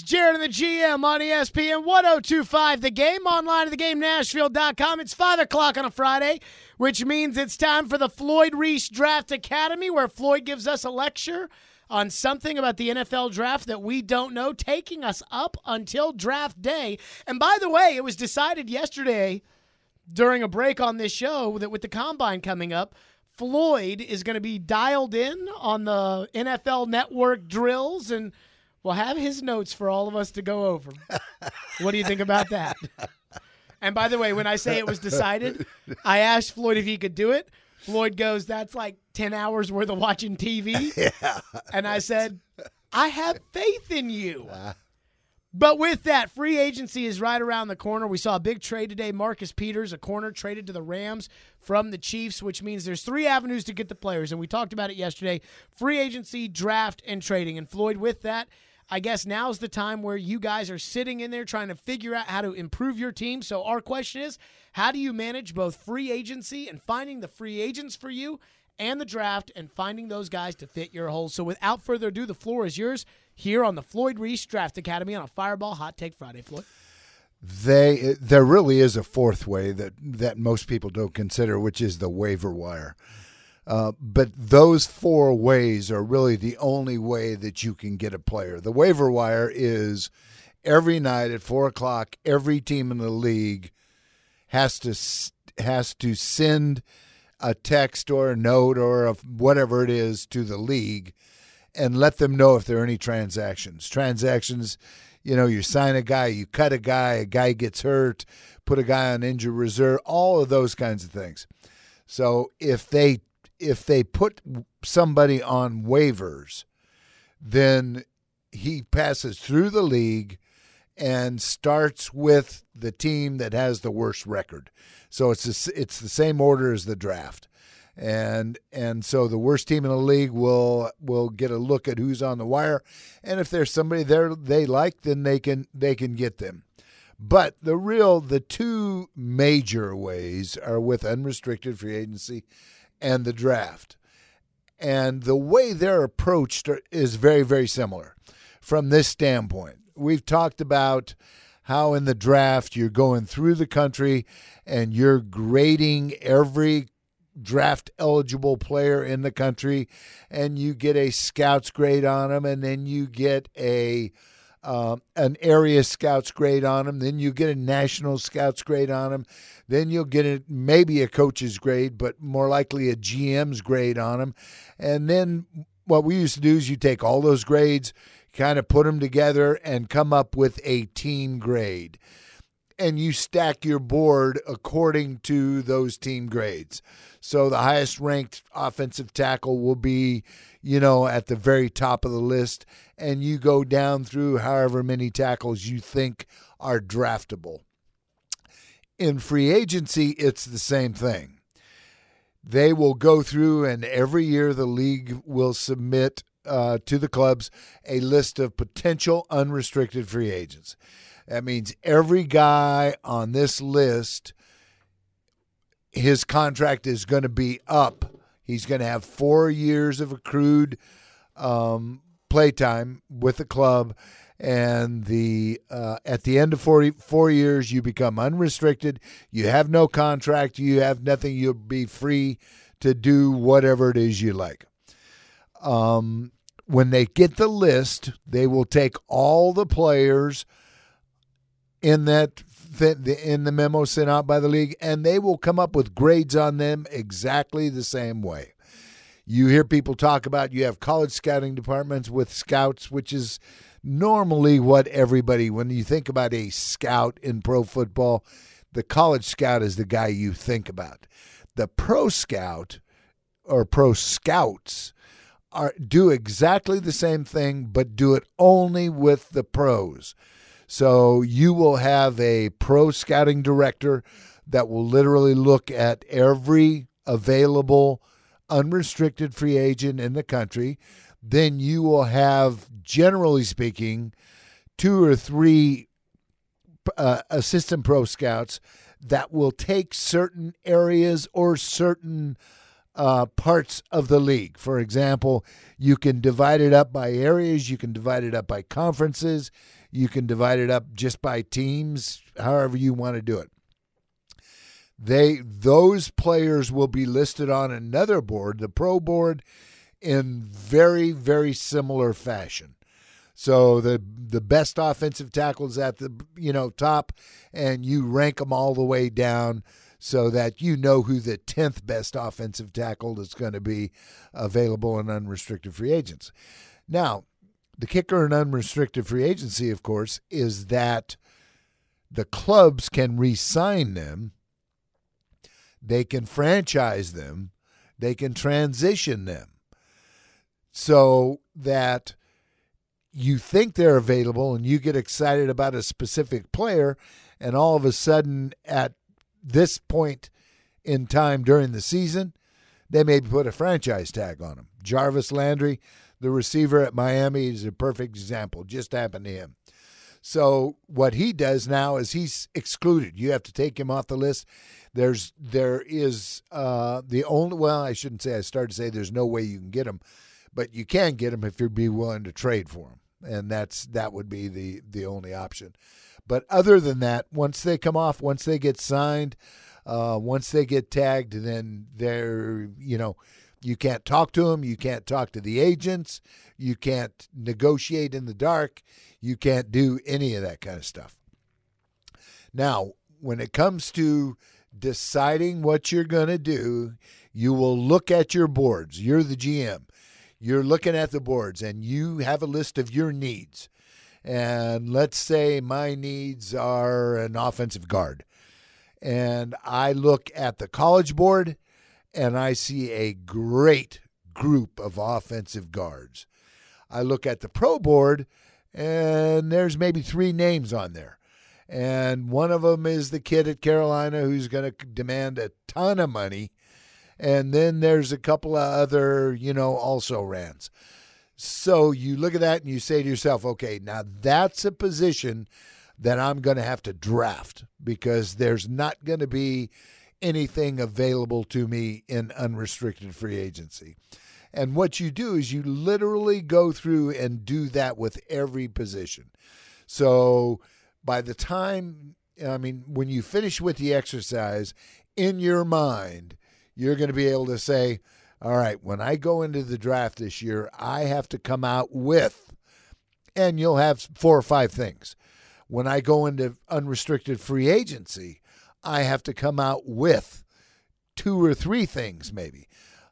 It's Jared and the GM on ESPN 1025 The Game, online at theGameNashville.com. It's 5 o'clock on a Friday, which means it's time for the Floyd Reese Draft Academy, where Floyd gives us a lecture on something about the NFL draft that we don't know, taking us up until draft day. And by the way, it was decided yesterday during a break on this show that with the Combine coming up, Floyd is going to be dialed in on the NFL Network drills, and we'll have his notes for all of us to go over. What do you think about that? And by the way, when I say it was decided, I asked Floyd if he could do it. Floyd goes, that's like 10 hours worth of watching TV. Yeah. And I said, I have faith in you. But with that, free agency is right around the corner. We saw a big trade today. Marcus Peters, a corner, traded to the Rams from the Chiefs, which means there's 3 avenues to get the players. And we talked about it yesterday. Free agency, draft, and trading. And Floyd, with that, I guess now's the time where you guys are sitting in there trying to figure out how to improve your team. So our question is, how do you manage both free agency and finding the free agents for you and the draft and finding those guys to fit your holes? So without further ado, the floor is yours here on the Floyd Reese Draft Academy on a Fireball Hot Take Friday. Floyd? There really is a fourth way that most people don't consider, which is the waiver wire. But those 4 ways are really the only way that you can get a player. The waiver wire is every night at 4 o'clock, every team in the league has to send a text or a note or whatever it is to the league and let them know if there are any transactions. Transactions, you sign a guy, you cut a guy gets hurt, put a guy on injured reserve, all of those kinds of things. So if they put somebody on waivers, then he passes through the league and starts with the team that has the worst record. So it's the same order as the draft. And so the worst team in the league will get a look at who's on the wire, and if there's somebody there they like, then they can get them. But the 2 major ways are with unrestricted free agency and the draft. And the way they're approached is very, very similar from this standpoint. We've talked about how in the draft you're going through the country and you're grading every draft-eligible player in the country, and you get a scouts grade on them, and then you get an area scouts grade on them, then you get a national scouts grade on them, then you'll get maybe a coach's grade, but more likely a GM's grade on them. And then what we used to do is you take all those grades, kind of put them together, and come up with a team grade. And you stack your board according to those team grades. So the highest ranked offensive tackle will be, at the very top of the list, and you go down through however many tackles you think are draftable. In free agency, it's the same thing. They will go through, and every year the league will submit to the clubs a list of potential unrestricted free agents. That means every guy on this list, his contract is going to be up. He's going to have 4 years of accrued playtime with the club, and at the end of 4 years, you become unrestricted. You have no contract. You have nothing. You'll be free to do whatever it is you like. When they get the list, they will take all the players in the memo sent out by the league, and they will come up with grades on them exactly the same way. You hear people talk about you have college scouting departments with scouts, which is normally what everybody, when you think about a scout in pro football, the college scout is the guy you think about. The pro scout or pro scouts do exactly the same thing, but do it only with the pros. So you will have a pro scouting director that will literally look at every available unrestricted free agent in the country. Then you will have, generally speaking, 2 or 3 assistant pro scouts that will take certain areas or certain parts of the league. For example, you can divide it up by areas, you can divide it up by conferences, you can divide it up just by teams, however you want to do it. Those players will be listed on another board, the pro board, in very, very similar fashion. So the best offensive tackles at the top, and you rank them all the way down so that you know who the 10th best offensive tackle is going to be available in unrestricted free agents. Now, the kicker in unrestricted free agency, of course, is that the clubs can re-sign them, they can franchise them, they can transition them, so that you think they're available and you get excited about a specific player, and all of a sudden at this point in time during the season, they may put a franchise tag on him. Jarvis Landry, the receiver at Miami, is a perfect example. Just happened to him. So what he does now is he's excluded. You have to take him off the list. There is the only, well, I shouldn't say, I started to say there's no way you can get him, but you can get him if you'd be willing to trade for him. And that would be the only option. But other than that, once they come off, once they get signed, once they get tagged, then you can't talk to them. You can't talk to the agents. You can't negotiate in the dark. You can't do any of that kind of stuff. Now, when it comes to deciding what you're going to do, you will look at your boards. You're the GM. You're looking at the boards, and you have a list of your needs. And let's say my needs are an offensive guard. And I look at the college board, and I see a great group of offensive guards. I look at the pro board, and there's maybe 3 names on there. And one of them is the kid at Carolina who's going to demand a ton of money. And then there's a couple of other, also-rans. So you look at that and you say to yourself, okay, now that's a position that I'm going to have to draft because there's not going to be anything available to me in unrestricted free agency. And what you do is you literally go through and do that with every position. So by the time, when you finish with the exercise, in your mind, you're going to be able to say, all right, when I go into the draft this year, I have to come out with, and you'll have 4 or 5 things. When I go into unrestricted free agency, I have to come out with 2 or 3 things maybe.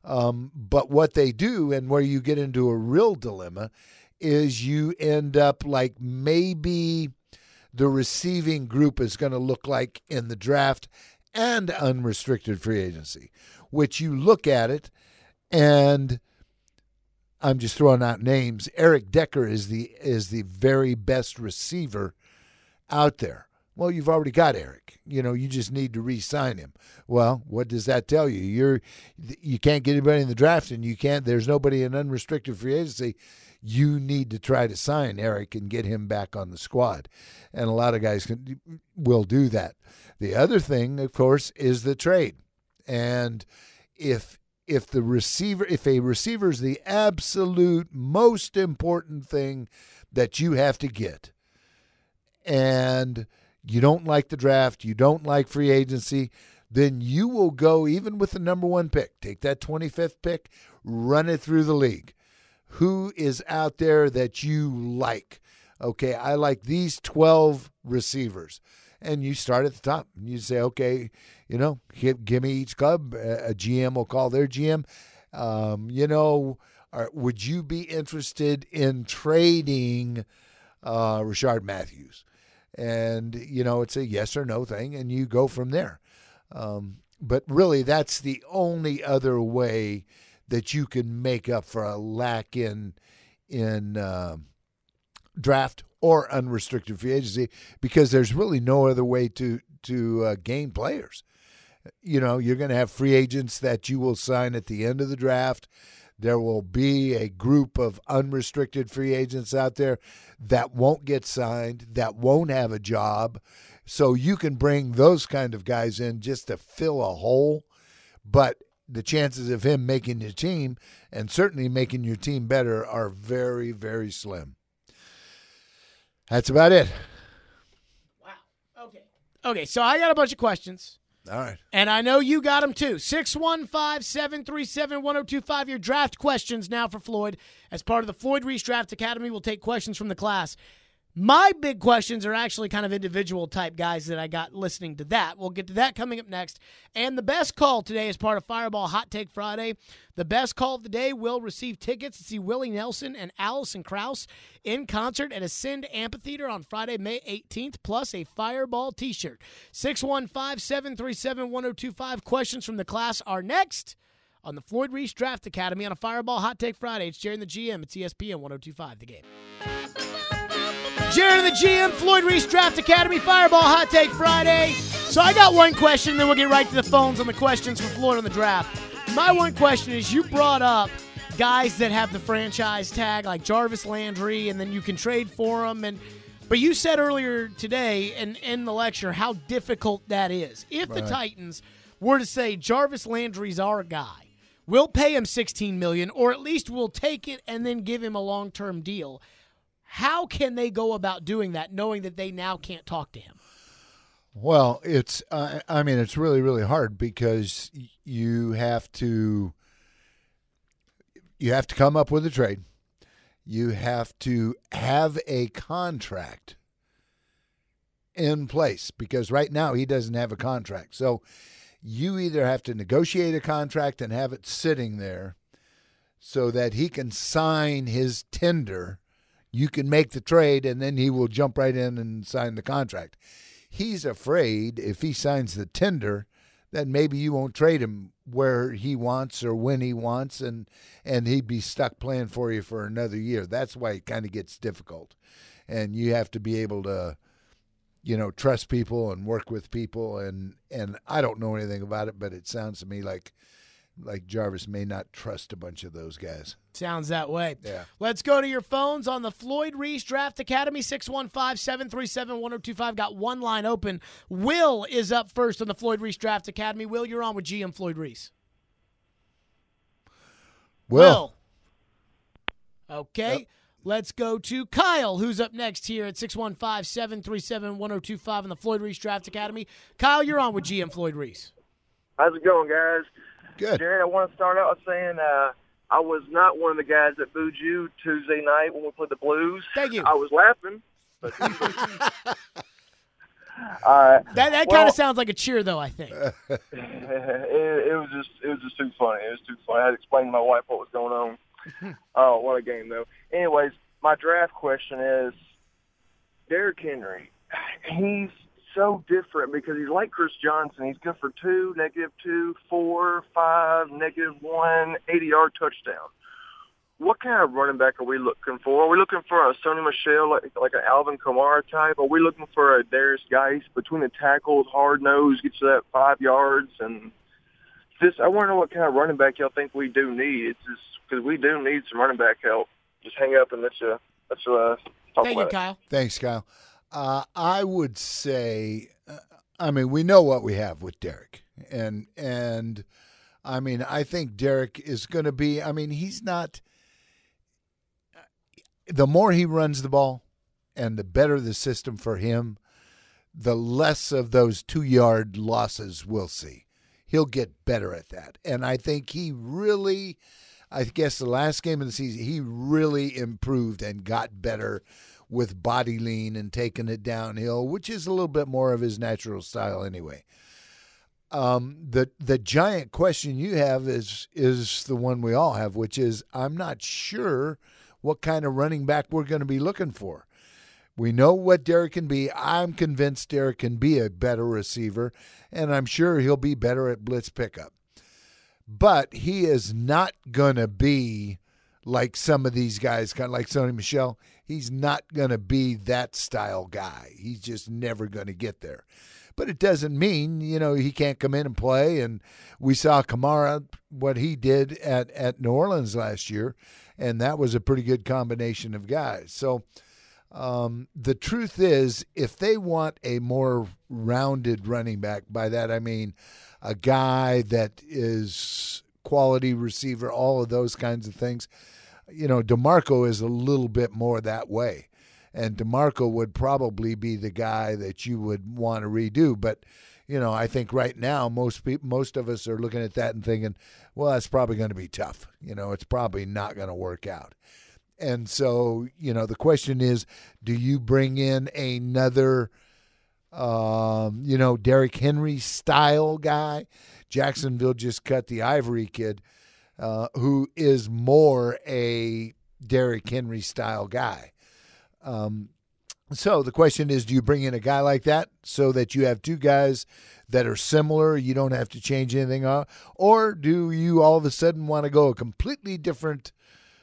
But what they do, and where you get into a real dilemma, is you end up like maybe the receiving group is going to look like in the draft and unrestricted free agency, which you look at it, and I'm just throwing out names. Eric Decker is the very best receiver out there. Well, you've already got Eric. You just need to re-sign him. Well, what does that tell you? You can't get anybody in the draft, and there's nobody in unrestricted free agency. You need to try to sign Eric and get him back on the squad. And a lot of guys will do that. The other thing, of course, is the trade. And if a receiver is the absolute most important thing that you have to get, and you don't like the draft, you don't like free agency, then you will go even with the number 1 pick. Take that 25th pick, run it through the league. Who is out there that you like? Okay, I like these 12 receivers. And you start at the top. And you say, okay, give me each club. A GM will call their GM. Would you be interested in trading Rashard Matthews? And, it's a yes or no thing, and you go from there. But really, that's the only other way that you can make up for a lack in draft or unrestricted free agency, because there's really no other way to gain players. You're going to have free agents that you will sign at the end of the draft. There will be a group of unrestricted free agents out there that won't get signed, that won't have a job. So you can bring those kind of guys in just to fill a hole. But the chances of him making your team and certainly making your team better are very, very slim. That's about it. Wow. Okay, so I got a bunch of questions. All right. And I know you got them too. 615-737-1025. Your draft questions now for Floyd. As part of the Floyd Reese Draft Academy, we'll take questions from the class. My big questions are actually kind of individual type guys that I got listening to that. We'll get to that coming up next. And the best call today is part of Fireball Hot Take Friday. The best call of the day will receive tickets to see Willie Nelson and Allison Krauss in concert at Ascend Amphitheater on Friday, May 18th, plus a Fireball t-shirt. 615-737-1025. Questions from the class are next on the Floyd Reese Draft Academy on a Fireball Hot Take Friday. It's Jerry and the GM. It's ESPN 1025 The Game. Jared and the GM, Floyd Reese Draft Academy, Fireball Hot Take Friday. So I got one question, then we'll get right to the phones on the questions for Floyd on the draft. My one question is, you brought up guys that have the franchise tag, like Jarvis Landry, and then you can trade for them. But you said earlier today and in the lecture how difficult that is. If the Titans were to say Jarvis Landry's our guy, we'll pay him $16 million, or at least we'll take it and then give him a long-term deal. How can they go about doing that, knowing that they now can't talk to him? Well, it's it's really, really hard because you have to come up with a trade. You have to have a contract in place because right now he doesn't have a contract. So you either have to negotiate a contract and have it sitting there so that he can sign his tender. You can make the trade, and then he will jump right in and sign the contract. He's afraid if he signs the tender that maybe you won't trade him where he wants or when he wants, and he'd be stuck playing for you for another year. That's why it kind of gets difficult. And you have to be able to, trust people and work with people. And I don't know anything about it, but it sounds to me like Jarvis may not trust a bunch of those guys. Sounds that way. Yeah. Let's go to your phones on the Floyd Reese Draft Academy, 615-737-1025. Got one line open. Will is up first on the Floyd Reese Draft Academy. Will, you're on with GM Floyd Reese. Will. Okay. Yep. Let's go to Kyle, who's up next here at 615-737-1025 on the Floyd Reese Draft Academy. Kyle, you're on with GM Floyd Reese. How's it going, guys? Good. Jared, I want to start out saying I was not one of the guys that booed you Tuesday night when we played the Blues. Thank you. I was laughing. But all right. That kind of sounds like a cheer, though, I think. It was just too funny. It was too funny. I had to explain to my wife what was going on. Oh, what a game, though. Anyways, my draft question is Derrick Henry. He's so different because he's like Chris Johnson. He's good for 2, -2, 4, 5, -1, 80-yard touchdown. What kind of running back are we looking for? Are we looking for a Sony Michel, like an Alvin Kamara type? Are we looking for a Darius Geis between the tackles, hard nose, gets you that 5 yards? And I want to know what kind of running back y'all think we do need. It's just because we do need some running back help. Just hang up and let's talk Thank about you, it. Kyle. Thanks, Kyle. I would say, we know what we have with Derrick. And I think Derrick is going to be, he's not, the more he runs the ball and the better the system for him, the less of those 2-yard losses we'll see. He'll get better at that. And I think he really, I guess the last game of the season, he really improved and got better with body lean and taking it downhill, which is a little bit more of his natural style anyway. The giant question you have is the one we all have, which is I'm not sure what kind of running back we're going to be looking for. We know what Derrick can be. I'm convinced Derrick can be a better receiver, and I'm sure he'll be better at blitz pickup. But he is not going to be like some of these guys, kind of like Sony Michel. He's not going to be that style guy. He's just never going to get there. But it doesn't mean, he can't come in and play. And we saw Kamara, what he did at New Orleans last year, and that was a pretty good combination of guys. So The truth is, if they want a more rounded running back, by that I mean a guy that is quality receiver, all of those kinds of things, DeMarco is a little bit more that way. And DeMarco would probably be the guy that you would want to redo. But, I think right now most of us are looking at that and thinking, well, that's probably going to be tough. It's probably not going to work out. And so, the question is, do you bring in another, Derrick Henry style guy? Jacksonville just cut the Ivory kid, who is more a Derrick Henry style guy. So the question is, do you bring in a guy like that so that you have two guys that are similar, you don't have to change anything up, or do you all of a sudden want to go a completely different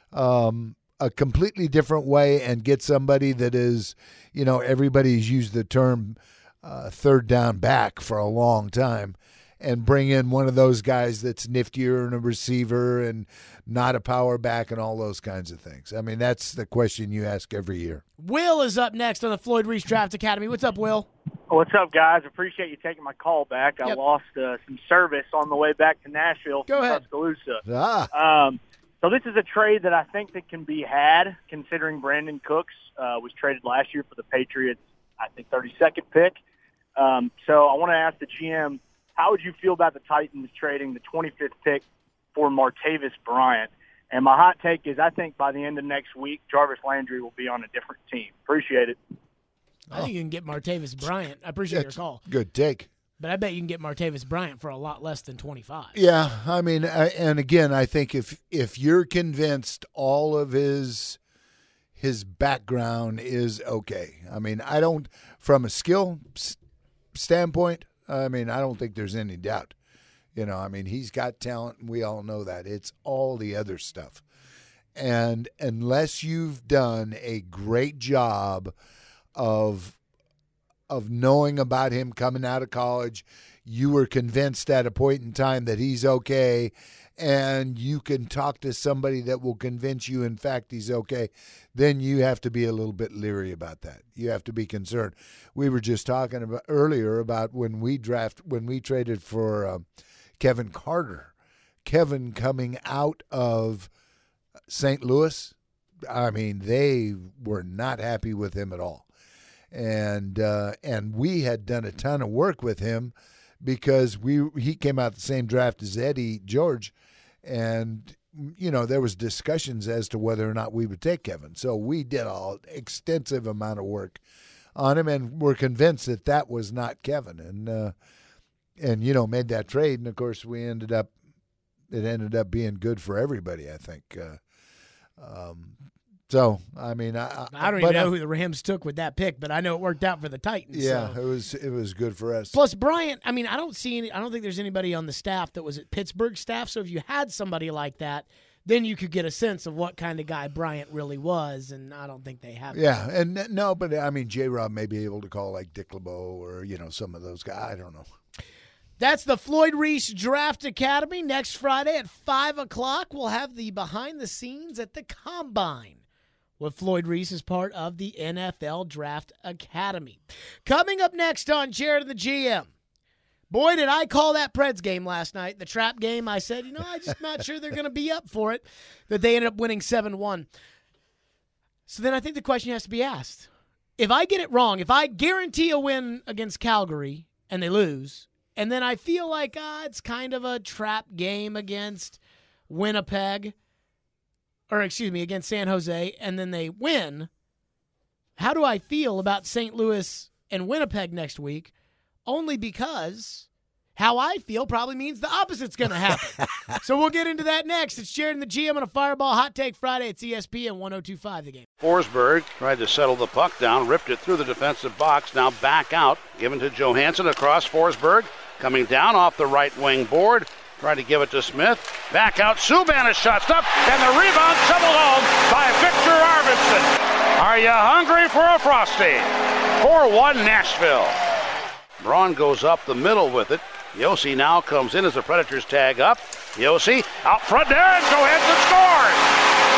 way and get somebody that is, everybody's used the term third down back for a long time, and bring in one of those guys that's niftier and a receiver and not a power back and all those kinds of things? I mean, that's the question you ask every year. Will is up next on the Floyd Reese Draft Academy. What's up, Will? What's up, guys? Appreciate you taking my call back. I lost some service on the way back to Nashville from Tuscaloosa. So this is a trade that I think that can be had, considering Brandon Cooks was traded last year for the Patriots, I think, 32nd pick. So I want to ask the GM, how would you feel about the Titans trading the 25th pick for Martavis Bryant? And my hot take is I think by the end of next week, Jarvis Landry will be on a different team. Appreciate it. I think you can get Martavis Bryant. I appreciate your call. Good take. But I bet you can get Martavis Bryant for a lot less than 25. Yeah, I mean, and again, I think if you're convinced all of his background is okay. I mean, from a skill standpoint, I don't think there's any doubt. He's got talent, and we all know that. It's all the other stuff. And unless you've done a great job of knowing about him coming out of college, you were convinced at a point in time that he's okay, and you can talk to somebody that will convince you, in fact, he's okay, then you have to be a little bit leery about that. You have to be concerned. We were just talking about earlier about when we traded for Kevin Carter. Kevin coming out of St. Louis, they were not happy with him at all. And we had done a ton of work with him because he came out the same draft as Eddie George, and there was discussions as to whether or not we would take Kevin. So we did an extensive amount of work on him, and we're convinced that was not Kevin, and made that trade. And of course, it ended up being good for everybody, I think. So, I don't even know who the Rams took with that pick, but I know it worked out for the Titans. Yeah, so. it was good for us. Plus, Bryant, I don't think there's anybody on the staff that was at Pittsburgh staff. So if you had somebody like that, then you could get a sense of what kind of guy Bryant really was, and I don't think they have. Yeah, and no, but J-Rob may be able to call like Dick LeBeau or some of those guys. I don't know. That's the Floyd Reese Draft Academy. Next Friday at 5 o'clock, we'll have the behind the scenes at the Combine with Floyd Reese as part of the NFL Draft Academy. Coming up next on Jared and the GM. Boy, did I call that Preds game last night, the trap game. I said, I'm just not sure they're going to be up for it, that they ended up winning 7-1. So then I think the question has to be asked. If I get it wrong, if I guarantee a win against Calgary and they lose, and then I feel like it's kind of a trap game against Winnipeg, against San Jose, and then they win, how do I feel about St. Louis and Winnipeg next week? Only because how I feel probably means the opposite's going to happen. So we'll get into that next. It's Jared and the GM on a Fireball Hot Take Friday at ESPN 102.5 The Game. Forsberg tried to settle the puck down, ripped it through the defensive box, now back out, given to Johansson across Forsberg, coming down off the right wing board. Trying to give it to Smith. Back out. Subban is shot up. And the rebound shoveled home by Victor Arvidsson. Are you hungry for a Frosty? 4-1 Nashville. Braun goes up the middle with it. Yossi now comes in as the Predators tag up. Yossi out front there, and Johansson scores.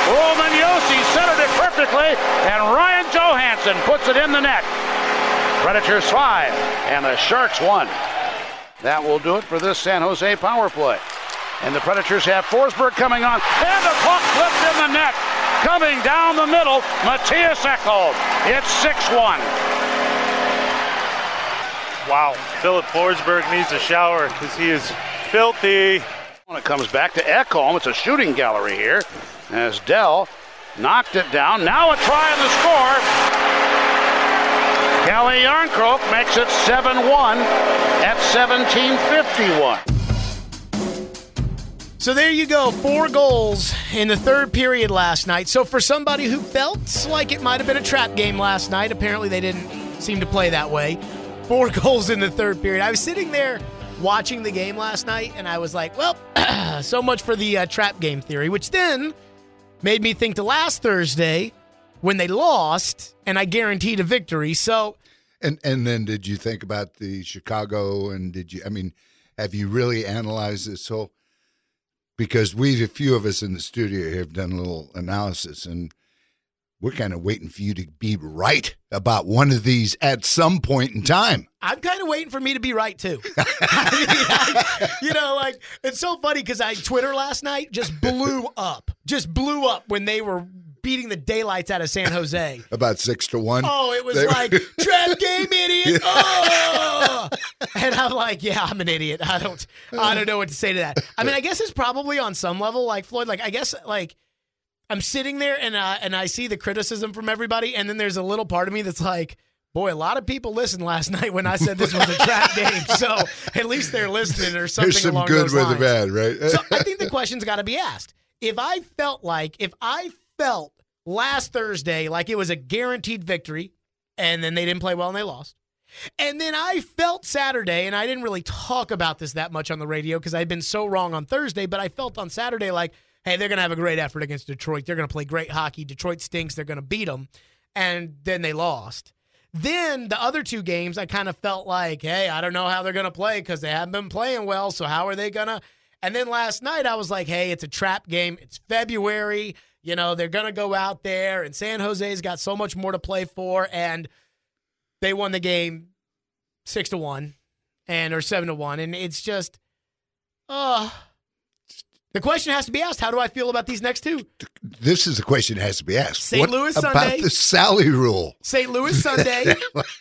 Roman Josi centered it perfectly, and Ryan Johansson puts it in the net. Predators 5, and the Sharks 1. That will do it for this San Jose power play. And the Predators have Forsberg coming on, and the puck flipped in the net. Coming down the middle, Matthias Ekholm. It's 6-1. Wow, Philip Forsberg needs a shower because he is filthy. When it comes back to Ekholm, it's a shooting gallery here as Dell knocked it down. Now a try on the score. Calle Jarnkrok makes it 7-1 at 17:51. So there you go, 4 goals in the third period last night. So for somebody who felt like it might have been a trap game last night, apparently they didn't seem to play that way. 4 goals in the third period. I was sitting there watching the game last night, and I was like, well, so much for the trap game theory, which then made me think to last Thursday when they lost, and I guaranteed a victory. So, and then did you think about the Chicago, and have you really analyzed this whole? Because a few of us in the studio here have done a little analysis, and we're kind of waiting for you to be right about one of these at some point in time. I'm kind of waiting for me to be right, too. It's so funny because Twitter last night just blew up when they were beating the daylights out of San Jose. About 6-1. Oh, it was like, trap game, idiot. Oh! And I'm like, yeah, I'm an idiot. I don't know what to say to that. I mean, I guess it's probably on some level like Floyd. Like, I guess, like, I'm sitting there and I see the criticism from everybody, and then there's a little part of me that's like, boy, a lot of people listened last night when I said this was a trap game, so at least they're listening or something There's some along good those with lines. the bad, right? So I think the question's got to be asked. If I felt last Thursday like it was a guaranteed victory, and then they didn't play well and they lost, and then I felt Saturday, and I didn't really talk about this that much on the radio because I'd been so wrong on Thursday, but I felt on Saturday like, hey, they're going to have a great effort against Detroit. They're going to play great hockey. Detroit stinks. They're going to beat them. And then they lost. Then the other 2 games, I kind of felt like, hey, I don't know how they're going to play because they haven't been playing well, so how are they going to? And then last night I was like, hey, it's a trap game. It's February. They're going to go out there, and San Jose's got so much more to play for, and they won the game 6-1 or 7-1. And it's just, the question has to be asked, how do I feel about these next 2? This is the question that has to be asked. St. Louis Sunday. About the Sally rule? St. Louis Sunday.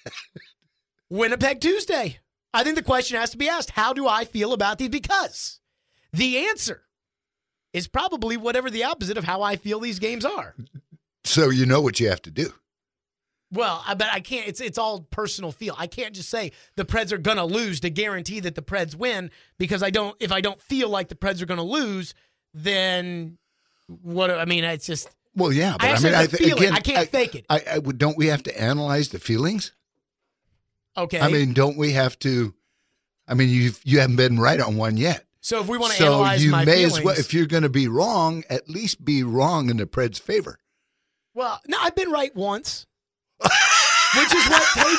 Winnipeg Tuesday. I think the question has to be asked, how do I feel about these? Because the answer is probably whatever the opposite of how I feel these games are. So you know what you have to do. Well, but I can't. It's all personal feel. I can't just say the Preds are going to lose to guarantee that the Preds win because if I don't feel like the Preds are going to lose, then what? I mean, it's just. Well, yeah, but I can't fake it. Don't we have to analyze the feelings? Okay. I mean, don't we have to? I mean, you haven't been right on one yet. So if we want to analyze my feelings, as well, if you're going to be wrong, at least be wrong in the Preds' favor. Well, no, I've been right once. Which is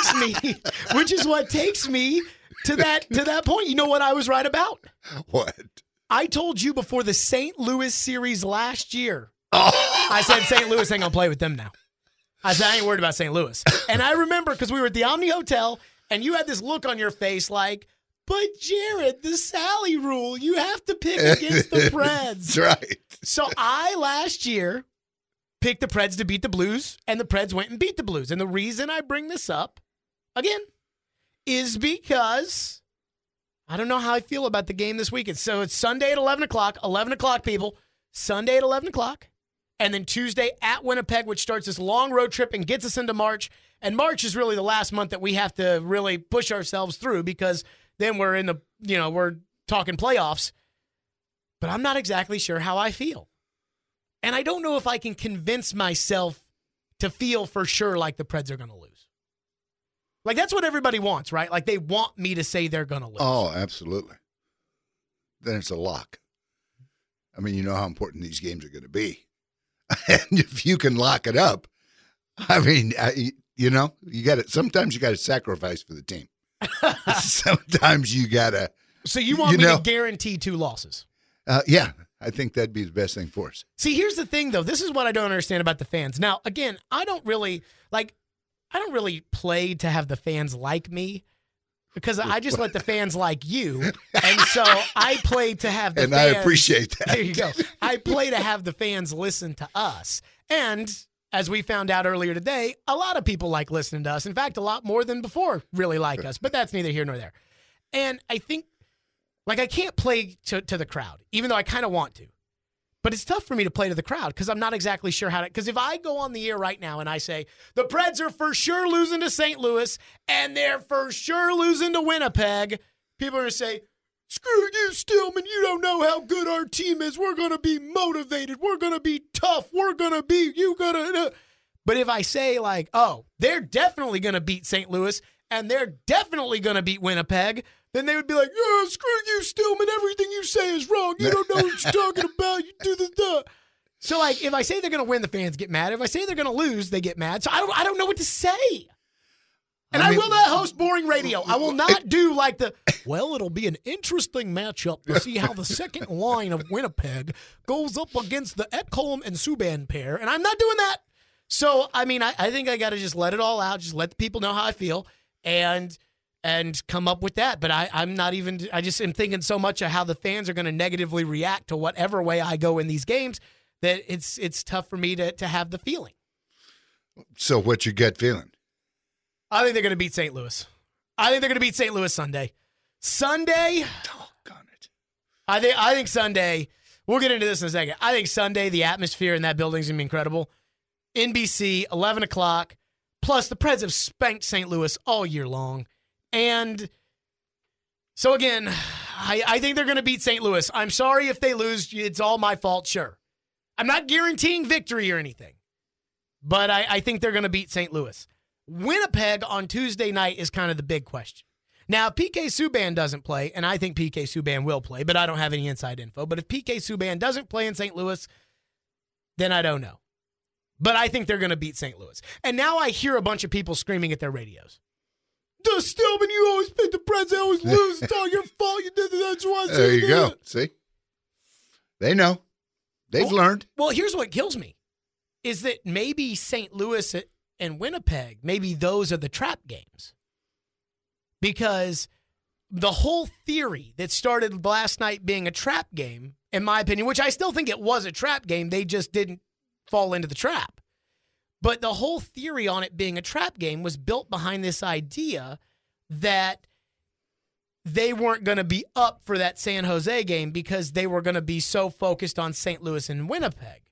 what takes me to that point. You know what I was right about? What? I told you before the St. Louis series last year. Oh. I said St. Louis ain't gonna play with them now. I said I ain't worried about St. Louis. And I remember because we were at the Omni Hotel and you had this look on your face like, but Jared, the Sally rule, you have to pick against the Preds. That's right. So I last year picked the Preds to beat the Blues, and the Preds went and beat the Blues. And the reason I bring this up, again, is because I don't know how I feel about the game this weekend. So it's Sunday at 11 o'clock. 11 o'clock, people. Sunday at 11 o'clock. And then Tuesday at Winnipeg, which starts this long road trip and gets us into March. And March is really the last month that we have to really push ourselves through because then we're in we're talking playoffs. But I'm not exactly sure how I feel. And I don't know if I can convince myself to feel for sure like the Preds are going to lose. Like, that's what everybody wants, right? Like, they want me to say they're going to lose. Oh, absolutely. Then it's a lock. I mean, you know how important these games are going to be. And if you can lock it up, I mean, you got to, sometimes you got to sacrifice for the team. Sometimes you got to. So you want me to guarantee 2 losses? Yeah. I think that'd be the best thing for us. See, here's the thing, though. This is what I don't understand about the fans. Now, again, I don't really play to have the fans like me because I just let the fans like you. And so I play to have the fans. And I appreciate that. There you go. I play to have the fans listen to us. And as we found out earlier today, a lot of people like listening to us. In fact, a lot more than before really like us. But that's neither here nor there. And I think, I can't play to the crowd, even though I kind of want to. But it's tough for me to play to the crowd because I'm not exactly sure how to. Because if I go on the air right now and I say, the Preds are for sure losing to St. Louis and they're for sure losing to Winnipeg, people are going to say, screw you, Stillman. You don't know how good our team is. We're going to be motivated. We're going to be tough. We're going to be, But if I say, they're definitely going to beat St. Louis and they're definitely going to beat Winnipeg, then they would be like, oh, screw you, Stillman. Everything you say is wrong. You don't know what you're talking about. You do the. So, if I say they're going to win, the fans get mad. If I say they're going to lose, they get mad. So I don't know what to say. And I will not host boring radio. I will not do it'll be an interesting matchup to see how the second line of Winnipeg goes up against the Ekholm and Subban pair. And I'm not doing that. So, I think I got to just let it all out. Just let the people know how I feel. And come up with that. But I'm not even – I just am thinking so much of how the fans are going to negatively react to whatever way I go in these games that it's tough for me to have the feeling. So what's your gut feeling? I think they're going to beat St. Louis. I think they're going to beat St. Louis Sunday. Doggone it. I think Sunday – we'll get into this in a second. I think Sunday the atmosphere in that building is going to be incredible. NBC, 11 o'clock. Plus, the Preds have spanked St. Louis all year long. And so, again, I think they're going to beat St. Louis. I'm sorry if they lose. It's all my fault, sure. I'm not guaranteeing victory or anything. But I think they're going to beat St. Louis. Winnipeg on Tuesday night is kind of the big question. Now, if PK Subban doesn't play, and I think PK Subban will play, but I don't have any inside info. But if PK Subban doesn't play in St. Louis, then I don't know. But I think they're going to beat St. Louis. And now I hear a bunch of people screaming at their radios. Stillman, you always pick the Preds. They always lose. It's all your fault. You did that. That's why. There you go. See? They know. They've learned. Well, here's what kills me, is that maybe St. Louis and Winnipeg, maybe those are the trap games. Because the whole theory that started last night being a trap game, in my opinion, which I still think it was a trap game, they just didn't fall into the trap. But the whole theory on it being a trap game was built behind this idea that they weren't going to be up for that San Jose game because they were going to be so focused on St. Louis and Winnipeg.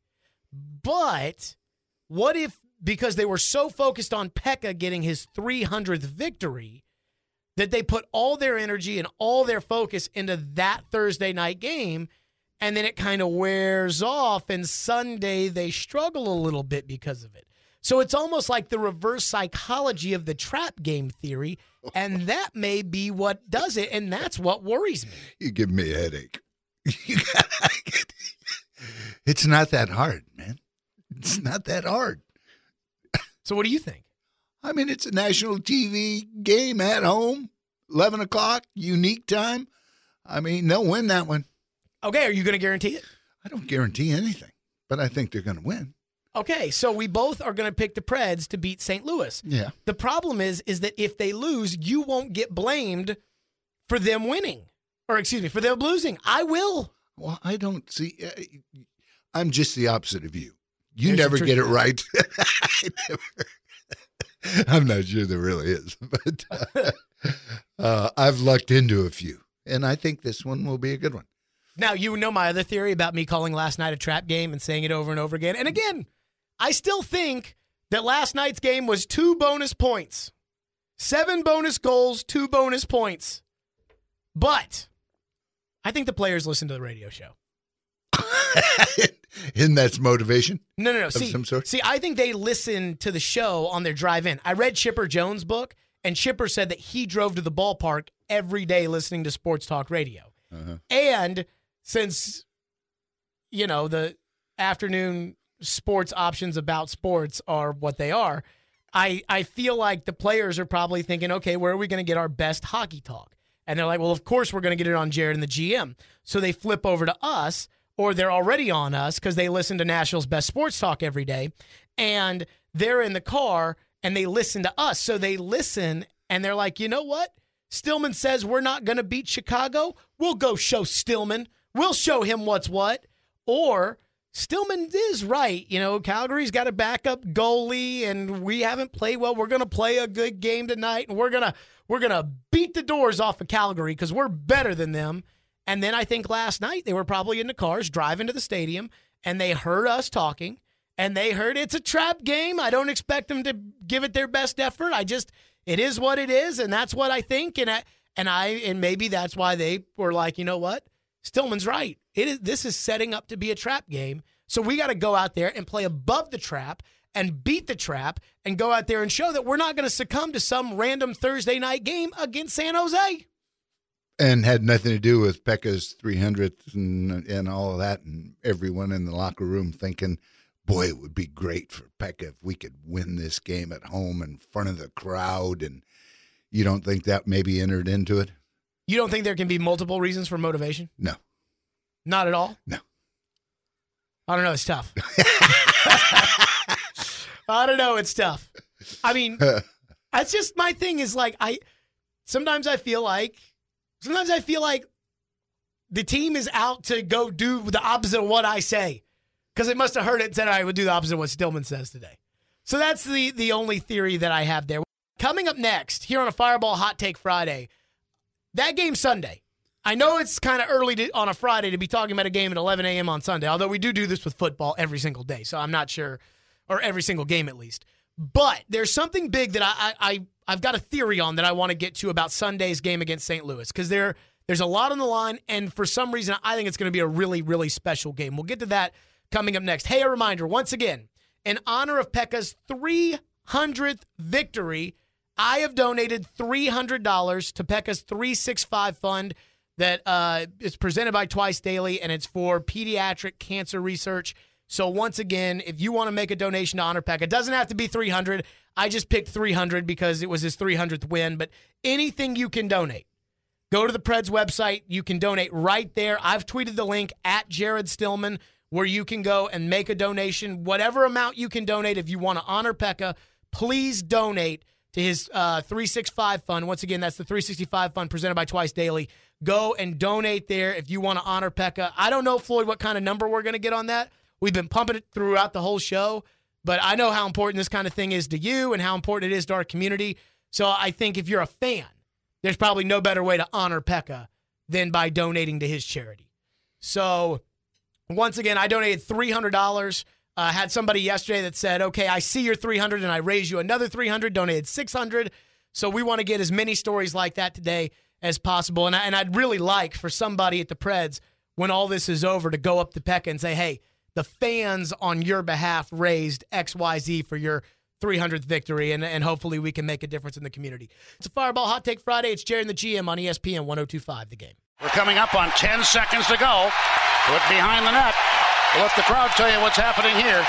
But what if, because they were so focused on Pekka getting his 300th victory, that they put all their energy and all their focus into that Thursday night game, and then it kind of wears off, and Sunday they struggle a little bit because of it. So it's almost like the reverse psychology of the trap game theory, and that may be what does it, and that's what worries me. You give me a headache. It's not that hard, man. It's not that hard. So what do you think? It's a national TV game at home, 11 o'clock, unique time. They'll win that one. Okay, are you going to guarantee it? I don't guarantee anything, but I think they're going to win. Okay, so we both are going to pick the Preds to beat St. Louis. Yeah. The problem is that if they lose, you won't get blamed for them winning. Or, for them losing. I will. Well, I don't see. I'm just the opposite of you. You never get it right. I'm not sure there really is. But I've lucked into a few. And I think this one will be a good one. Now, you know my other theory about me calling last night a trap game and saying it over and over again. And again, I still think that last night's game was 2 bonus points. 7 bonus goals, 2 bonus points. But I think the players listen to the radio show. Isn't that motivation? No. Some sort? See, I think they listen to the show on their drive in. I read Chipper Jones' book, and Chipper said that he drove to the ballpark every day listening to sports talk radio. Uh-huh. And since, the afternoon sports options about sports are what they are, I feel like the players are probably thinking, okay, where are we going to get our best hockey talk? And they're like, well, of course we're going to get it on Jared and the GM. So they flip over to us, or they're already on us because they listen to Nashville's Best Sports Talk every day, and they're in the car and they listen to us. So they listen and they're like, you know what? Stillman says we're not going to beat Chicago. We'll go show Stillman. We'll show him what's what. Or Stillman is right. You know, Calgary's got a backup goalie and we haven't played well. We're going to play a good game tonight and we're going to beat the doors off of Calgary because we're better than them. And then I think last night they were probably in the cars driving to the stadium and they heard us talking and they heard it's a trap game. I don't expect them to give it their best effort. It is what it is, and that's what I think. And maybe that's why they were like, you know what? Stillman's right. This is setting up to be a trap game. So we got to go out there and play above the trap and beat the trap and go out there and show that we're not going to succumb to some random Thursday night game against San Jose. And had nothing to do with Pekka's 300th and all of that, and everyone in the locker room thinking, boy, it would be great for Pekka if we could win this game at home in front of the crowd. And you don't think that maybe entered into it? You don't think there can be multiple reasons for motivation? No. Not at all? No. I don't know. It's tough. I don't know. It's tough. I mean, that's just my thing is like, sometimes I feel like the team is out to go do the opposite of what I say because they must have heard it and said I would do the opposite of what Stillman says today. So that's the only theory that I have there. Coming up next here on a Fireball Hot Take Friday, that game Sunday. I know it's kind of early on a Friday to be talking about a game at 11 a.m. on Sunday, although we do this with football every single day, so I'm not sure, or every single game at least. But there's something big that I've got a theory on that I want to get to about Sunday's game against St. Louis because there's a lot on the line, and for some reason I think it's going to be a really, really special game. We'll get to that coming up next. Hey, a reminder, once again, in honor of Pekka's 300th victory, I have donated $300 to Pekka's 365 fund that is presented by Twice Daily, and it's for pediatric cancer research. So once again, if you want to make a donation to honor Pekka, it doesn't have to be $300. I just picked $300 because it was his 300th win, but anything you can donate. Go to the Preds website. You can donate right there. I've tweeted the link at Jared Stillman where you can go and make a donation. Whatever amount you can donate, if you want to honor Pekka, please donate to his 365 fund. Once again, that's the 365 fund presented by Twice Daily. Go and donate there if you want to honor Pekka. I don't know, Floyd, what kind of number we're going to get on that. We've been pumping it throughout the whole show, but I know how important this kind of thing is to you and how important it is to our community. So I think if you're a fan, there's probably no better way to honor Pekka than by donating to his charity. So once again, I donated $300. Had somebody yesterday that said, okay, I see your $300 and I raise you another $300, donated $600. So we want to get as many stories like that today as possible. And I'd really like for somebody at the Preds, when all this is over, to go up to Pekka and say, hey, the fans on your behalf raised XYZ for your 300th victory, and hopefully we can make a difference in the community. It's a Fireball Hot Take Friday. It's Jared and the GM on ESPN 102.5 The Game. We're coming up on 10 seconds to go. Put behind the net. We'll let the crowd tell you what's happening here.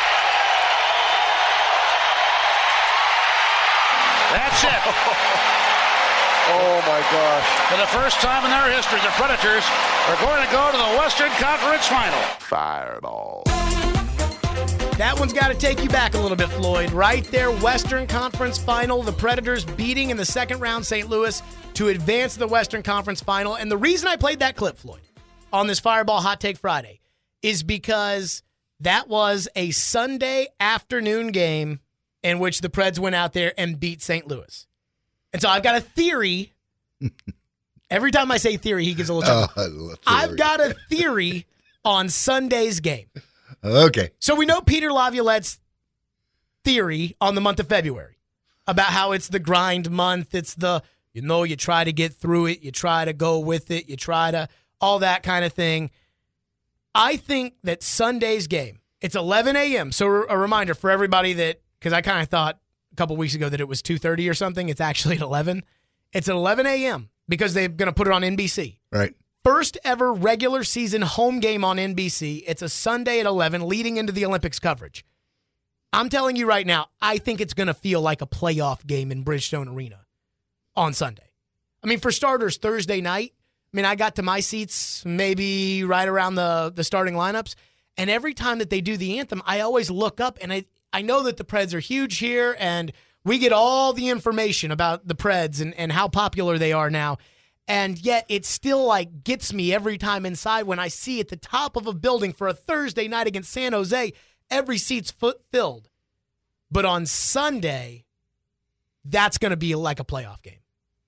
That's it. Oh, my gosh. For the first time in their history, the Predators are going to go to the Western Conference Final. Fireball. That one's got to take you back a little bit, Floyd. Right there, Western Conference Final. The Predators beating in the second round St. Louis to advance to the Western Conference Final. And the reason I played that clip, Floyd, on this Fireball Hot Take Friday is because that was a Sunday afternoon game in which the Preds went out there and beat St. Louis. And so I've got a theory. Every time I say theory, he gives a little chuckle. I've got a theory on Sunday's game. Okay. So we know Peter Laviolette's theory on the month of February about how it's the grind month. It's the, you try to get through it. You try to go with it. You try to, all that kind of thing. I think that Sunday's game, it's 11 a.m. So a reminder for everybody that, because I kind of thought a couple weeks ago that it was 2:30 or something. It's actually at 11. It's at 11 a.m. because they're going to put it on NBC. Right. First ever regular season home game on NBC. It's a Sunday at 11 leading into the Olympics coverage. I'm telling you right now, I think it's going to feel like a playoff game in Bridgestone Arena on Sunday. I mean, for starters, Thursday night, mean, I got to my seats maybe right around the starting lineups, and every time that they do the anthem, I always look up, and I know that the Preds are huge here, and we get all the information about the Preds and how popular they are now, and yet it still like gets me every time inside when I see at the top of a building for a Thursday night against San Jose, every seat's filled. But on Sunday, that's going to be like a playoff game.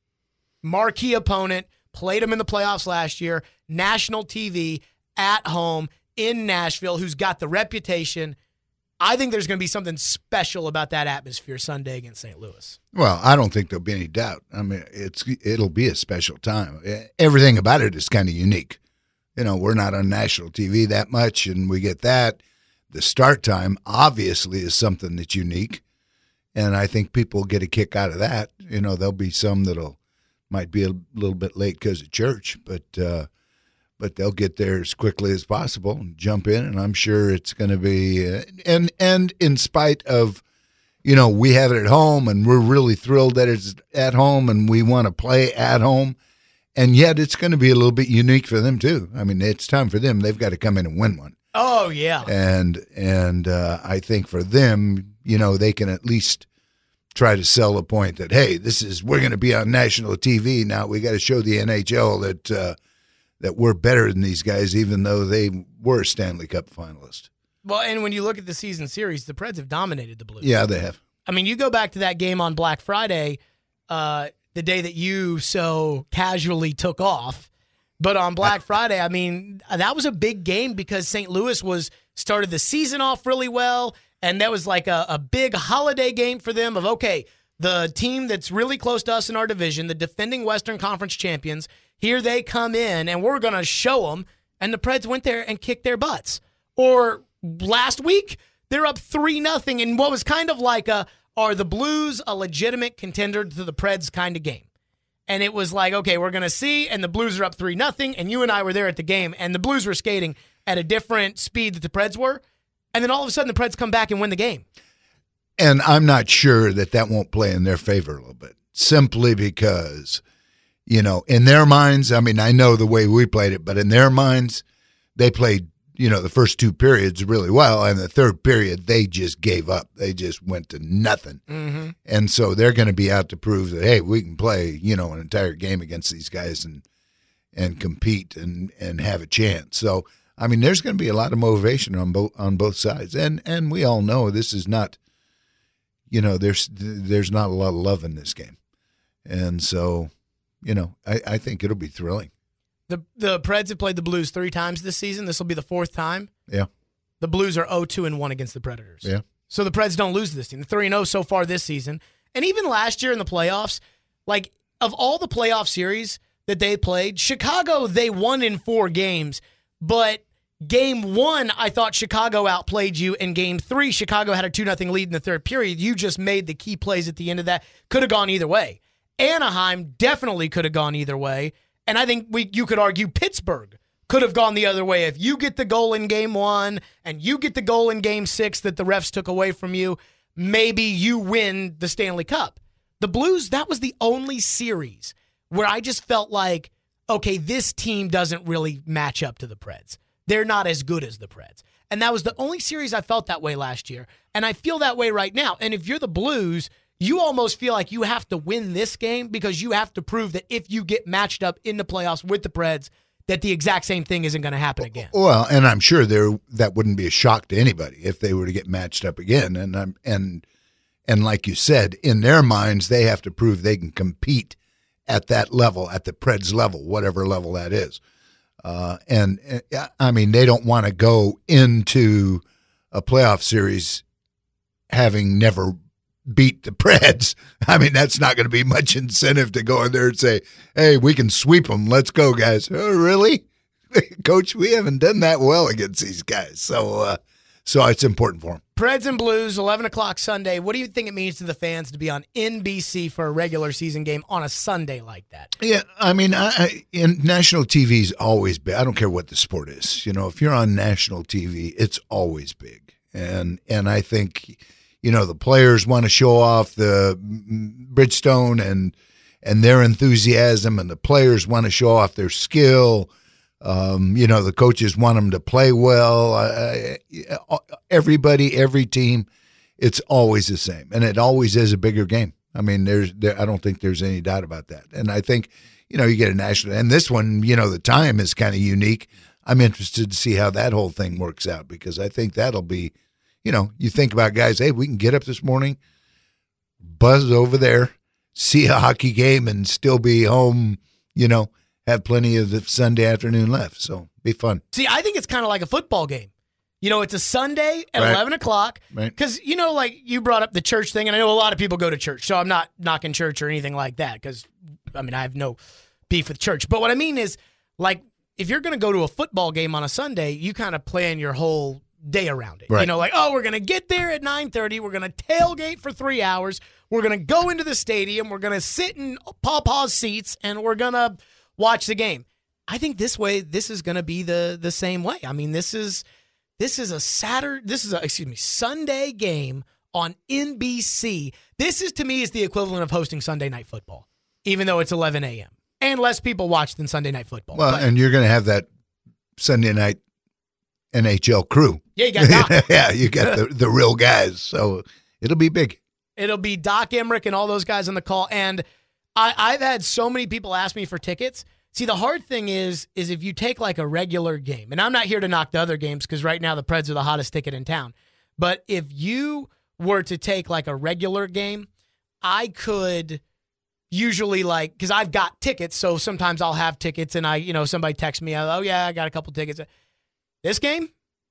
Marquee opponent, played them in the playoffs last year, national TV, at home, in Nashville, who's got the reputation. I think there's going to be something special about that atmosphere Sunday against St. Louis. Well, I don't think there'll be any doubt. I mean, it'll be a special time. Everything about it is kind of unique. You know, we're not on national TV that much, and we get that. The start time obviously is something that's unique, and I think people get a kick out of that. You know, there'll be some might be a little bit late because of church, but they'll get there as quickly as possible and jump in, and I'm sure it's going to be and in spite of, you know, we have it at home and we're really thrilled that it's at home and we want to play at home, and yet it's going to be a little bit unique for them too. I mean, it's time for them. They've got to come in and win one. Oh yeah. And I think for them, you know, they can at least try to sell a point that, hey, we're going to be on national TV now. We got to show the NHL that we're better than these guys, even though they were a Stanley Cup finalist. Well, and when you look at the season series, the Preds have dominated the Blues. Yeah, they have. I mean, you go back to that game on Black Friday, the day that you so casually took off. But on Black Friday, I mean, that was a big game because St. Louis started the season off really well, and that was like a big holiday game for them of, okay, the team that's really close to us in our division, the defending Western Conference champions, here they come in, and we're going to show them, and the Preds went there and kicked their butts. Or last week, they're up 3-0 in what was kind of like are the Blues a legitimate contender to the Preds kind of game? And it was like, okay, we're going to see, and the Blues are up 3-0, and you and I were there at the game, and the Blues were skating at a different speed that the Preds were, and then all of a sudden the Preds come back and win the game. And I'm not sure that won't play in their favor a little bit, simply because, you know, in their minds, I mean, I know the way we played it, but in their minds, they played, you know, the first two periods really well, and the third period, they just gave up. They just went to nothing. Mm-hmm. And so they're going to be out to prove that, hey, we can play, you know, an entire game against these guys and compete and have a chance. So, I mean, there's going to be a lot of motivation on both sides. And we all know this is not, you know, there's not a lot of love in this game. And so, you know, I think it'll be thrilling. The Preds have played the Blues 3 times this season. This will be the 4th time. Yeah. The Blues are 0-2-1 against the Predators. Yeah. So the Preds don't lose to this team. They're 3-0 so far this season. And even last year in the playoffs, like, of all the playoff series that they played, Chicago, they won in 4 games. But game 1, I thought Chicago outplayed you. In game 3, Chicago had a 2-0 lead in the third period. You just made the key plays at the end of that. Could have gone either way. Anaheim definitely could have gone either way. And I think you could argue Pittsburgh could have gone the other way. If you get the goal in game 1 and you get the goal in game 6 that the refs took away from you, maybe you win the Stanley Cup. The Blues, that was the only series where I just felt like, okay, this team doesn't really match up to the Preds. They're not as good as the Preds. And that was the only series I felt that way last year. And I feel that way right now. And if you're the Blues, you almost feel like you have to win this game because you have to prove that if you get matched up in the playoffs with the Preds, that the exact same thing isn't going to happen again. Well, and I'm sure that wouldn't be a shock to anybody if they were to get matched up again. And like you said, in their minds, they have to prove they can compete at that level, at the Preds level, whatever level that is. And I mean, they don't want to go into a playoff series having never beat the Preds. I mean, that's not going to be much incentive to go in there and say, hey, we can sweep them. Let's go, guys. Oh, really? Coach, we haven't done that well against these guys. So it's important for them. Preds and Blues, 11 o'clock Sunday. What do you think it means to the fans to be on NBC for a regular season game on a Sunday like that? Yeah, I mean, in national TV is always big. I don't care what the sport is. You know, if you're on national TV, it's always big. And I think, you know, the players want to show off the Bridgestone and their enthusiasm, and the players want to show off their skill. The coaches want them to play well. Everybody, every team, it's always the same, and it always is a bigger game. I mean, I don't think there's any doubt about that. And I think, you get a national, and this one, the time is kind of unique. I'm interested to see how that whole thing works out, because I think that'll be, you think about guys, hey, we can get up this morning, buzz over there, see a hockey game, and still be home, have plenty of the Sunday afternoon left. So be fun. See, I think it's kind of like a football game. It's a Sunday at 11 o'clock. Because, like you brought up the church thing, and I know a lot of people go to church, so I'm not knocking church or anything like that, because, I have no beef with church. But what I mean is, like, if you're going to go to a football game on a Sunday, you kind of plan your whole day around it. Right. We're going to get there at 9:30. We're going to tailgate for 3 hours. We're going to go into the stadium. We're going to sit in Pawpaw's seats, and we're going to watch the game. I think this is going to be the same way. This is a Sunday game on NBC. This is, to me, is the equivalent of hosting Sunday Night Football, even though it's 11 a.m. and less people watch than Sunday Night Football. Well, and you're going to have that Sunday night NHL crew. Yeah, you got Doc. Yeah, you got the real guys. So it'll be big. It'll be Doc Emmerich and all those guys on the call. And I've had so many people ask me for tickets. See, the hard thing is if you take like a regular game, and I'm not here to knock the other games because right now the Preds are the hottest ticket in town. But if you were to take like a regular game, I could usually because I've got tickets, so sometimes I'll have tickets and somebody texts me, oh yeah, I got a couple tickets. This game,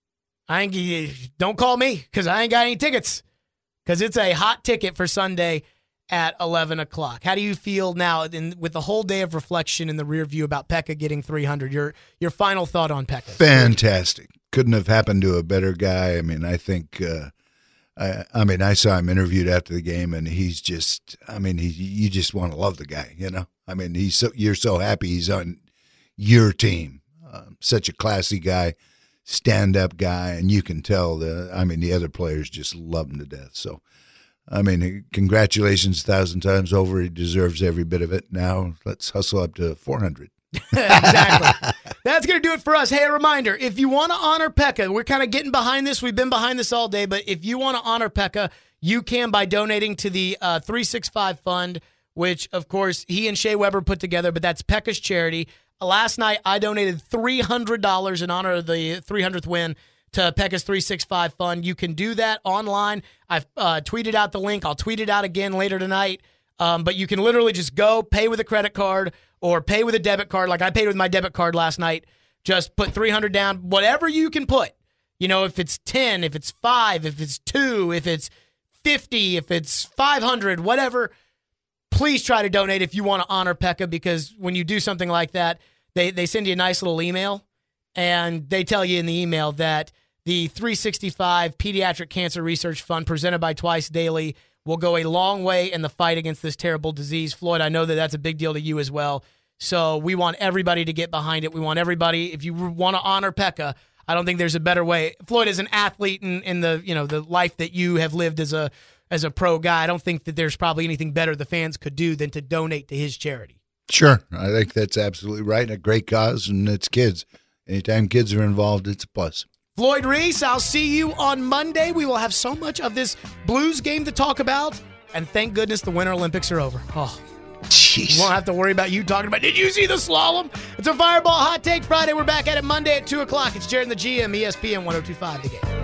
don't call me because I ain't got any tickets, because it's a hot ticket for Sunday at 11 o'clock. How do you feel now with the whole day of reflection in the rear view about Pekka getting 300? Your final thought on Pekka? Fantastic. Couldn't have happened to a better guy. I think, I saw him interviewed after the game, and he's just, you just want to love the guy, you're so happy he's on your team. Such a classy guy, stand-up guy, and you can tell the other players just love him to death. So, congratulations 1,000 times over. He deserves every bit of it. Now let's hustle up to 400. Exactly. That's going to do it for us. Hey, a reminder, if you want to honor Pekka, we're kind of getting behind this. We've been behind this all day, but if you want to honor Pekka, you can by donating to the 365 Fund, which, of course, he and Shea Weber put together, but that's Pekka's charity. Last night, I donated $300 in honor of the 300th win to Pekka's 365 Fund. You can do that online. I've tweeted out the link. I'll tweet it out again later tonight. But you can literally just go pay with a credit card or pay with a debit card. Like I paid with my debit card last night. Just put $300 down, whatever you can put. If it's 10, if it's 5, if it's 2, if it's 50, if it's 500, whatever. Please try to donate if you want to honor Pekka, because when you do something like that, they send you a nice little email, and they tell you in the email that the 365 Pediatric Cancer Research Fund presented by Twice Daily will go a long way in the fight against this terrible disease. Floyd, I know that that's a big deal to you as well. So we want everybody to get behind it. We want everybody, if you want to honor Pekka, I don't think there's a better way. Floyd, as an athlete in the the life that you have lived as a pro guy, I don't think that there's probably anything better the fans could do than to donate to his charity. Sure. I think that's absolutely right. A great cause, and it's kids. Anytime kids are involved, it's a plus. Floyd Reese, I'll see you on Monday. We will have so much of this Blues game to talk about, and thank goodness the Winter Olympics are over. Oh, jeez. We won't have to worry about you talking about, did you see the slalom? It's a Fireball Hot Take Friday. We're back at it Monday at 2 o'clock. It's Jared and the GM, ESPN 102.5 The Game.